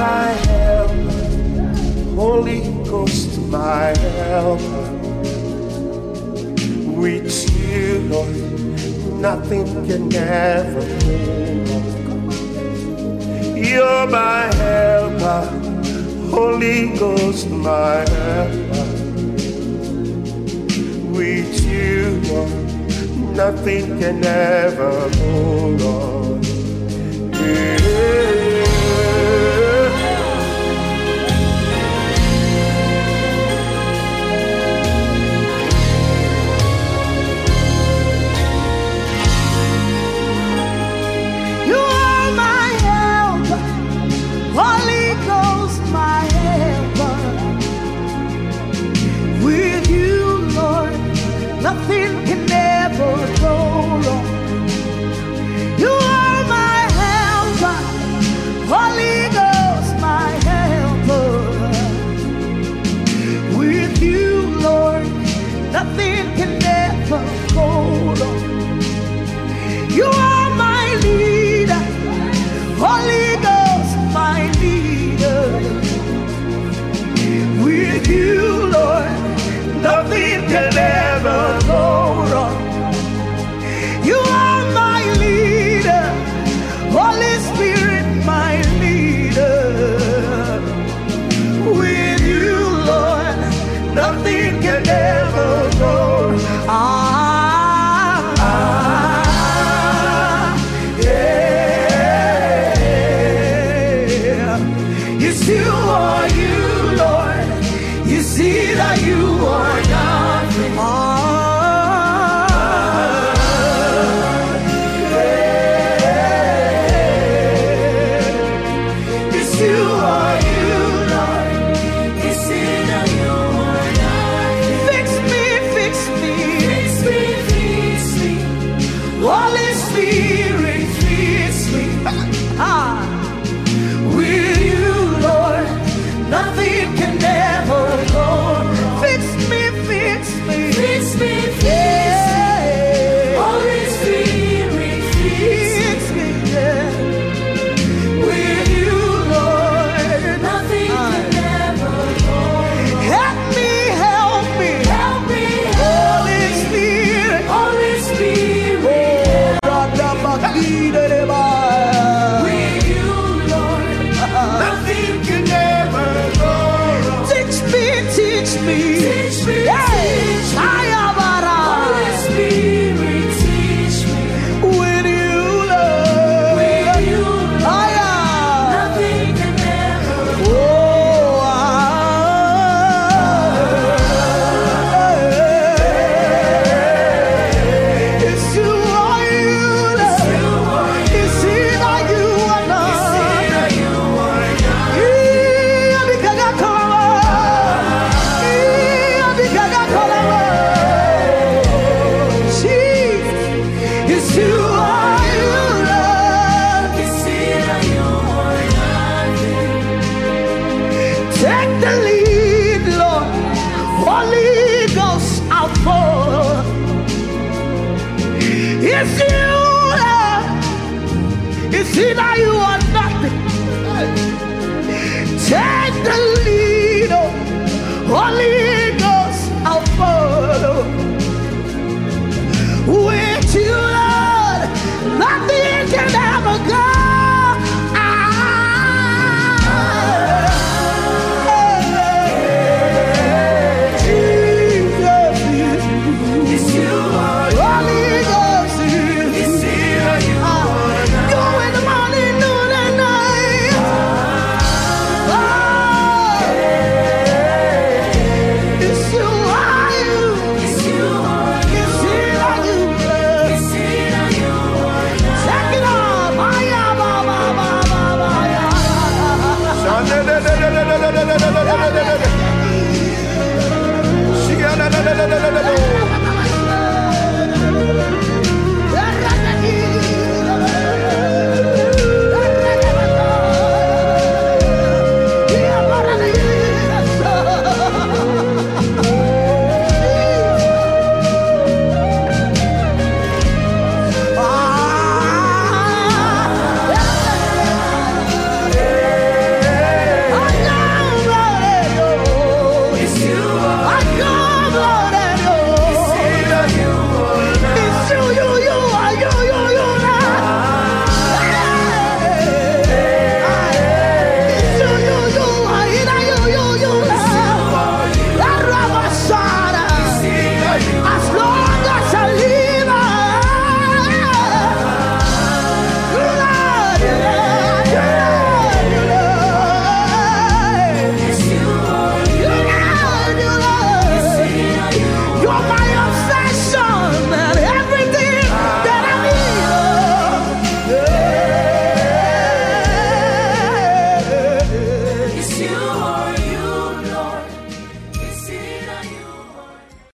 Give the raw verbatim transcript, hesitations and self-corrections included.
my helper, Holy Ghost, my helper. With you, Lord, nothing can ever go wrong. You're my helper, Holy Ghost, my helper. With you, Lord, nothing can ever go wrong. Yeah. Holy Ghost, my helper. With you, Lord, nothing can ever go wrong. You are my helper. Holy Ghost, my helper. With you, Lord, nothing can ever go wrong. You are my leader. Holy Ghost, my leader. With you, Lord, nothing can ever go wrong. You are my leader, Holy Spirit, my leader. With you, Lord, nothing can ever go wrong. Ah, you are you, Lord. You see that you are nothing. Ah, yeah. Yes, you are you, Lord. You see that you are nothing. Fix me, fix me, fix me, fix me. Holy Spirit, fix me. Ah. Nothing can ever go. Fix me, fix me, fix me, fix me. Holy Spirit, fix me. Yeah. With you, Lord, nothing can ever go. Help me, help me, help me, Holy Spirit, Holy Spirit. Oh, with you, Lord, nothing can ever. Teach me, teach me, teach me, hey. Teach me. Holy Spirit, teach me. With you, Lord, with you, Lord, nothing can ever. Oh, ah, it's you, are you, Lord. It's you, are you, are not. It's you, are you, are not. It's you, Lord. It's you that you are nothing.